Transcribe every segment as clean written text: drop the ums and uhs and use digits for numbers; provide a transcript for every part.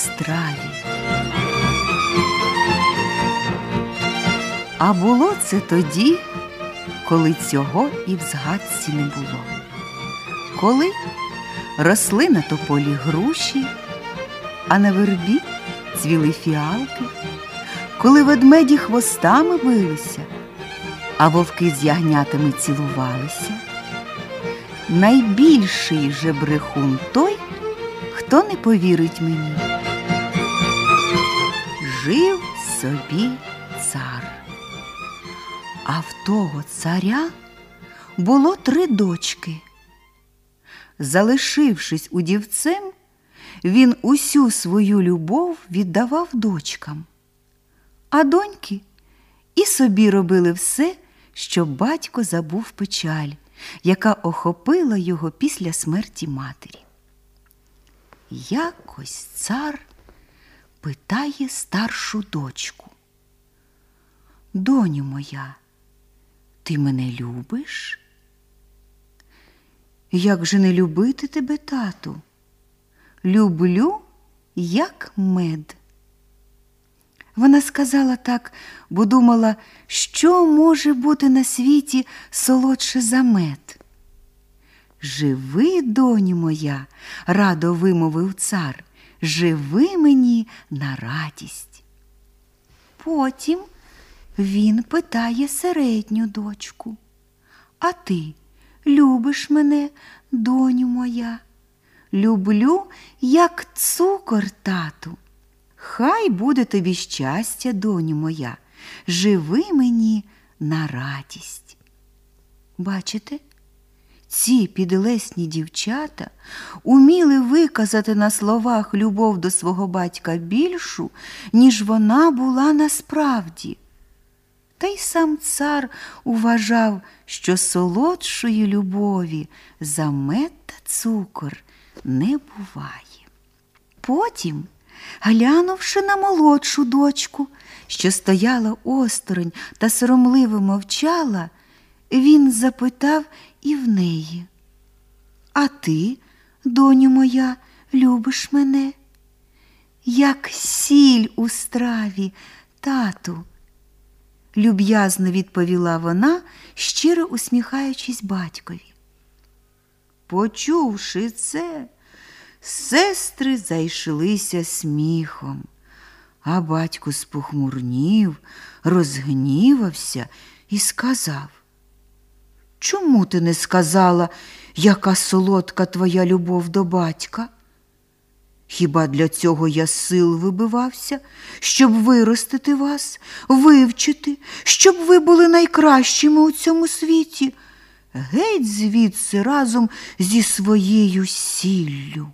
страві. А було це тоді, коли цього і в згадці не було. Коли росли на тополі груші, а на вербі цвіли фіалки, коли ведмеді хвостами билися, а вовки з ягнятами цілувалися. Найбільший же брехун той, хто не повірить мені. Жив собі цар. А в того царя було 3 дочки. Залишившись удівцем, він усю свою любов віддавав дочкам. А доньки і собі робили все, щоб батько забув печаль, яка охопила його після смерті матері. Якось цар питає старшу дочку: «Доню моя, ти мене любиш?» «Як же не любити тебе, тату? Люблю, як мед». Вона сказала так, бо думала, що може бути на світі солодше за мед. «Живи, доню моя», – радо вимовив цар, – «живи мені на радість». Потім він питає середню дочку: «А ти любиш мене, доню моя?» «Люблю, як цукор, тату». «Хай буде тобі щастя, доню моя, живи мені на радість». Бачите, ці підлесні дівчата уміли виказати на словах любов до свого батька більшу, ніж вона була насправді. Та й сам цар вважав, що солодшої любові за мед та цукор не буває. Потім, глянувши на молодшу дочку, що стояла осторонь та соромливо мовчала, він запитав і в неї: «А ти, доню моя, любиш мене?» «Як сіль у страві, тату», – люб'язно відповіла вона, щиро усміхаючись батькові. Почувши це, сестри зайшлися сміхом, а батько спохмурнів, розгнівався і сказав: «Чому ти не сказала, яка солодка твоя любов до батька? Хіба для цього я сил вибивався, щоб виростити вас, вивчити, щоб ви були найкращими у цьому світі? Геть звідси разом зі своєю сіллю».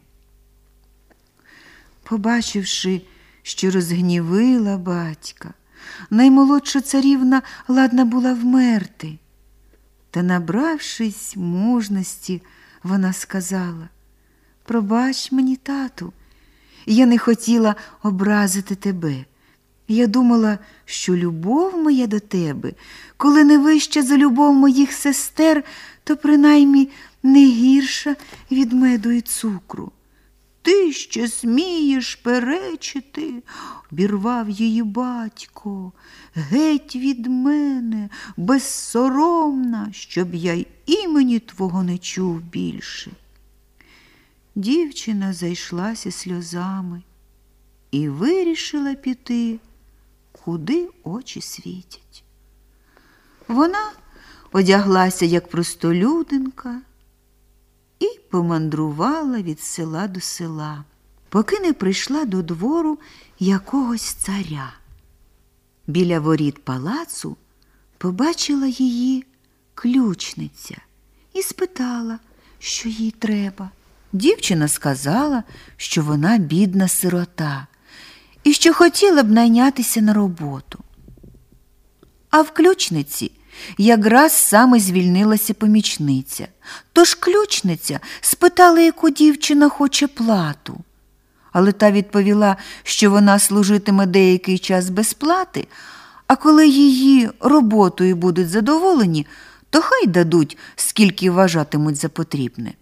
Побачивши, що розгнівила батька, наймолодша царівна ладна була вмерти. Та, набравшись мужності, вона сказала: «Пробач мені, тату, я не хотіла образити тебе. Я думала, що любов моя до тебе, коли не вища за любов моїх сестер, то принаймні не гірша від меду і цукру». «Ти ще смієш перечити?» – обірвав її батько. «Геть від мене, безсоромна, щоб я й імені твого не чув більше». Дівчина зайшлася сльозами і вирішила піти, куди очі світять. Вона одяглася, як простолюдинка, і помандрувала від села до села, поки не прийшла до двору якогось царя. Біля воріт палацу побачила її ключниця і спитала, що їй треба. Дівчина сказала, що вона бідна сирота і що хотіла б найнятися на роботу. А в ключниці якраз саме звільнилася помічниця. Тож ключниця спитала, яку дівчина хоче плату. Але та відповіла, що вона служитиме деякий час без плати, а коли її роботою будуть задоволені, то хай дадуть, скільки вважатимуть за потрібне.